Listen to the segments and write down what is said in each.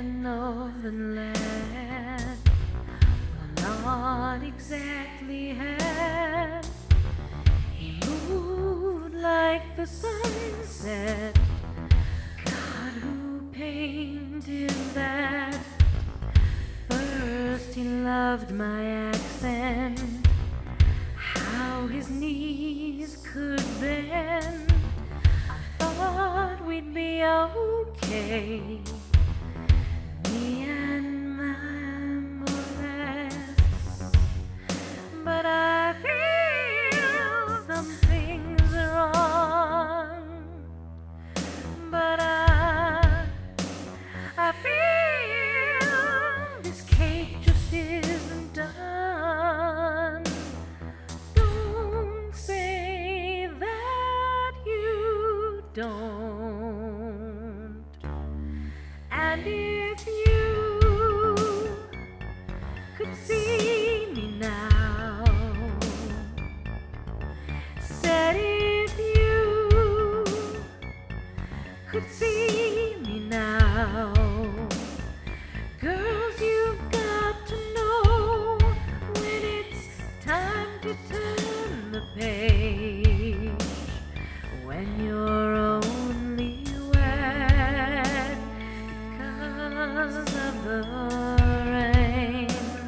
a northern land, well, not exactly had. He moved like the sunset. God, who painted that? First he loved my accent, how his knees could bend. I thought we'd be okay, me and my morass, but I feel something's wrong. But I feel this cake just isn't done. Don't say that you don't. And if you could see me now, said if you could see me now, girls, you've got to know when it's time to turn the page, when you're only wet because of the rain,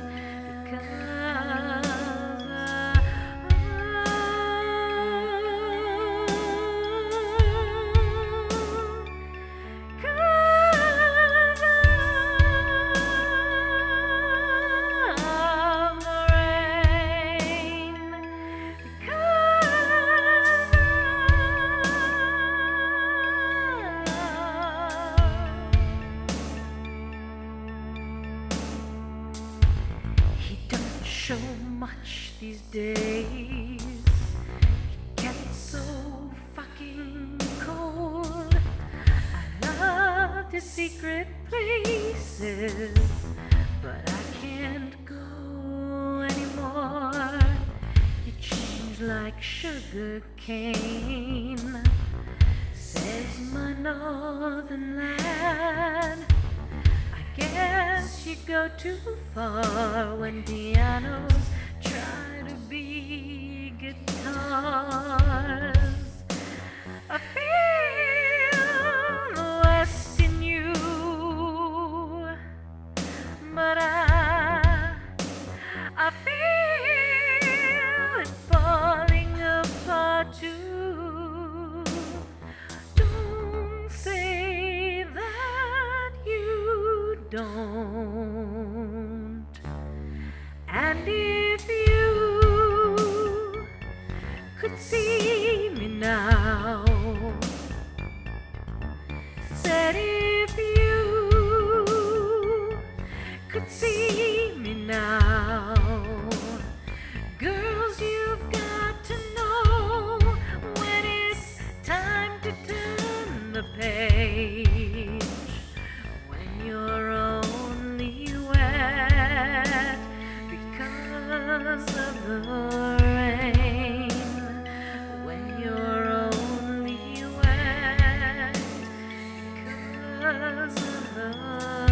show much these days. It gets so fucking cold. I love the secret places, but I can't go anymore. You change like sugar cane, says my northern lad. Guess you go too far when pianos try to be guitars. I feel the West in you, but I feel it falling apart too. Don't say that you don't. And if you could see me now, said if you could see me now, girls, you've got to know when it's time to turn the page, when you're only wet because of the rain, when you're only wet because of the